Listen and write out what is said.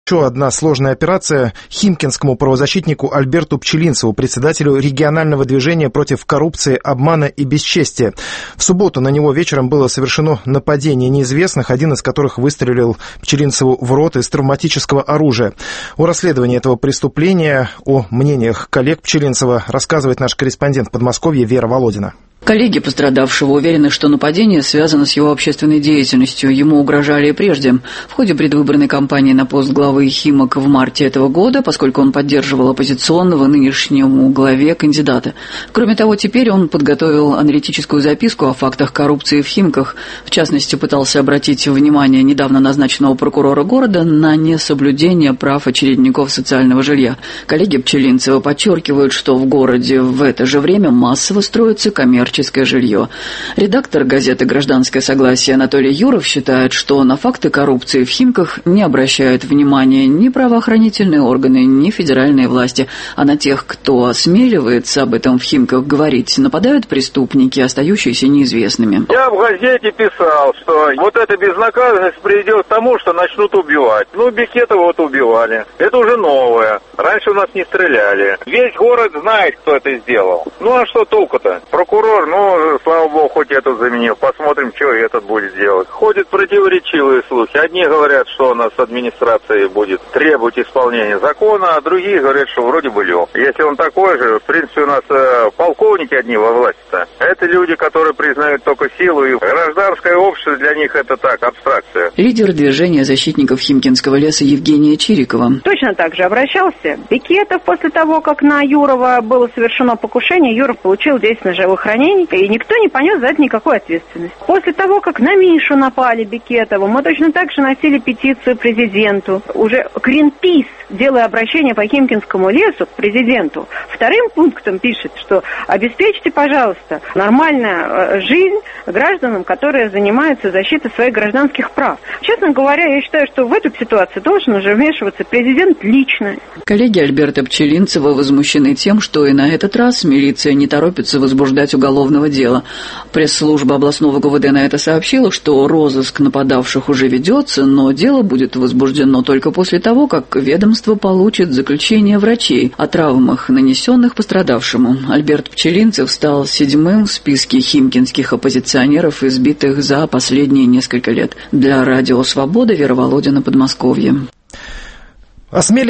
Еще одна сложная операция химкинскому правозащитнику Альберту Пчелинцеву, председателю регионального движения против коррупции, обмана и бесчестия. В субботу на него вечером было совершено нападение неизвестных, один из которых выстрелил Пчелинцеву в рот из травматического оружия. О расследовании этого преступления, о мнениях коллег Пчелинцева рассказывает наш корреспондент в Подмосковье Вера Володина. Коллеги пострадавшего уверены, что нападение связано с его общественной деятельностью. Ему угрожали и прежде. В ходе предвыборной кампании на пост главы Химок в марте этого года, поскольку он поддерживал оппозиционного нынешнему главе кандидата. Кроме того, теперь он подготовил аналитическую записку о фактах коррупции в Химках. В частности, пытался обратить внимание недавно назначенного прокурора города на несоблюдение прав очередников социального жилья. Коллеги Пчелинцева подчеркивают, что в городе в это же время массово строится коммерческое жилье. Редактор газеты «Гражданское согласие» Анатолий Юров считает, что на факты коррупции в Химках не обращают внимания ни правоохранительные органы, ни федеральные власти, а на тех, кто осмеливается об этом в Химках говорить, нападают преступники, остающиеся неизвестными. Я в газете писал, что вот эта безнаказанность приведет к тому, что начнут убивать. Бекетова убивали. Это уже новое. Раньше у нас не стреляли. Весь город знает, кто это сделал. А что толку-то? Прокурор, слава богу, хоть этот заменил. Посмотрим, что этот будет делать. Ходят противоречивые слухи. Одни говорят, что у нас администрация будет требовать исполнения закона, а другие говорят, что вроде бы лег. Если он такой же, в принципе, у нас полковники одни во власти-то. Это люди, которые признают только силу, и гражданское общество для них это так, абстракция. Лидер движения защитников Химкинского леса Евгения Чирикова. Точно так же обращался Бекетов после того, как на Юрова было совершено покушение. Юров получил 10 ножевых ранений, и никто не понес за это никакой ответственности. После того, как на Мишу напали Бекетову, мы точно так же носили петицию президенту. Уже Greenpeace, делая обращение по Химкинскому лесу к президенту, вторым пунктом пишет, что обеспечьте, пожалуйста, нормальную жизнь гражданам, которые занимаются защитой своих гражданских прав. Честно говоря, я считаю, что в эту ситуацию должен уже вмешиваться президент лично. Коллеги Альберта Пчелинцева возмущены тем, что и на этот раз милиция не торопится возбуждать уголовного дела. Пресс-служба областного ГУВД на это сообщила, что розыск нападавших уже ведется, но дело будет возбуждено только после того, как ведомство получит заключение врачей о травмах, нанесенных пострадавшему. Альберт Пчелинцев стал 7-м в списке химкинских оппозиционеров, избитых за последние несколько лет. Для радио «Свобода» Вера Володина, Подмосковье.